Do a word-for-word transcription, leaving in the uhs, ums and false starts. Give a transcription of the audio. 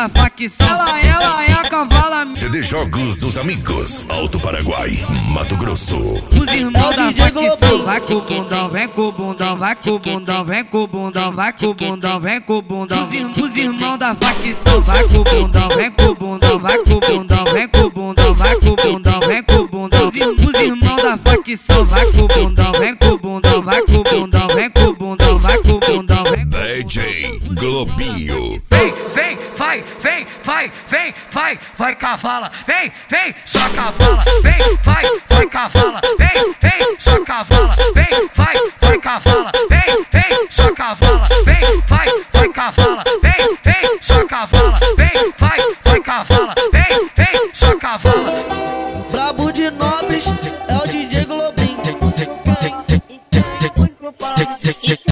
da facção. Ela, ela é a cavala. C D Jogos dos Amigos, Alto Paraguai, Mato Grosso. Os irmãos da facção. Vai com o bundão, vem com o bundão, vai com o bundão, vem com o bundão, vai com o bundão, vem com o bundão. Os irmãos da facção. Vai com o bundão, vem com o bundão, vai com o bundão, vem com o bundão, vai com o bundão, vem com o bundão. Os irmãos da facção. Vai com o bundão, vem com o bundão, vai com o bundão, vem com o bundão, vai com o bundão, vem. D J Globinho. Vem, vem, vai, vem, vai, vem, vai, vai cavala, vem, vem, só cavala, vem, vai, vai cavala, vem, vem, só cavala, vem, vai, vai cavala, vem, vem, só cavala, vem, vai, vai cavala, vem, vem, só cavala, vem, vai, vai cavala, vem, vem, só cavala. Brabo de Nobres é o D J Globinho.